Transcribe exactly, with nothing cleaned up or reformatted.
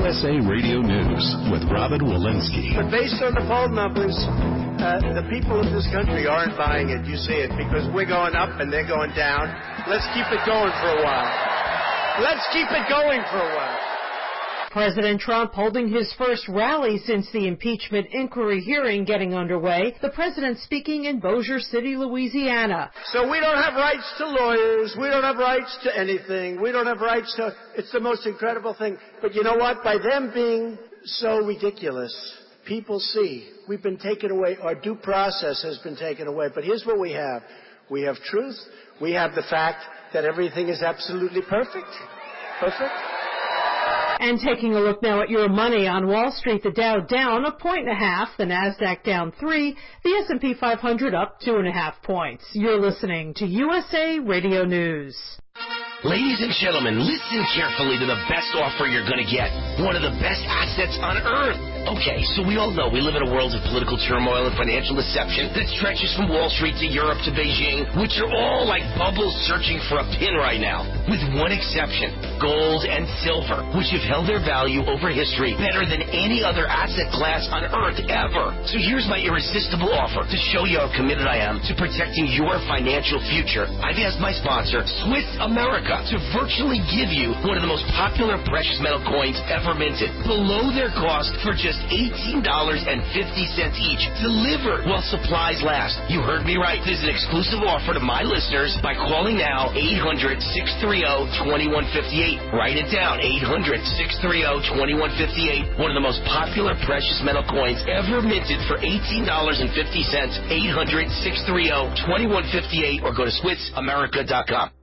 S A Radio News with Robin Walensky. But based on the poll numbers, uh, the people of this country aren't buying it. You see it because we're going up and they're going down. Let's keep it going for a while. Let's keep it going for a while. President Trump holding his first rally since the impeachment inquiry hearing getting underway. The president speaking in Bossier City, Louisiana. So we don't have rights to lawyers. We don't have rights to anything. We don't have rights to... It's the most incredible thing. But you know what? By them being so ridiculous, people see we've been taken away. Our due process has been taken away. But here's what we have. We have truth. We have the fact that everything is absolutely perfect. Perfect. And taking a look now at your money on Wall Street, the Dow down a point and a half, the Nasdaq down three, the S and P five hundred up two and a half points. You're listening to U S A Radio News. Ladies and gentlemen, listen carefully to the best offer you're going to get. One of the best assets on earth. Okay, so we all know we live in a world of political turmoil and financial deception that stretches from Wall Street to Europe to Beijing, which are all like bubbles searching for a pin right now. With one exception, gold and silver, which have held their value over history better than any other asset class on earth ever. So here's my irresistible offer to show you how committed I am to protecting your financial future. I've asked my sponsor, Swiss America, to virtually give you one of the most popular precious metal coins ever minted, below their cost for just eighteen dollars and fifty cents each, delivered while supplies last. You heard me right. This is an exclusive offer to my listeners by calling now eight hundred, six three zero, two one five eight. Write it down, eight hundred, six three zero, two one five eight. One of the most popular precious metal coins ever minted for eighteen dollars and fifty cents. eight hundred, six three zero, two one five eight or go to Swiss America dot com.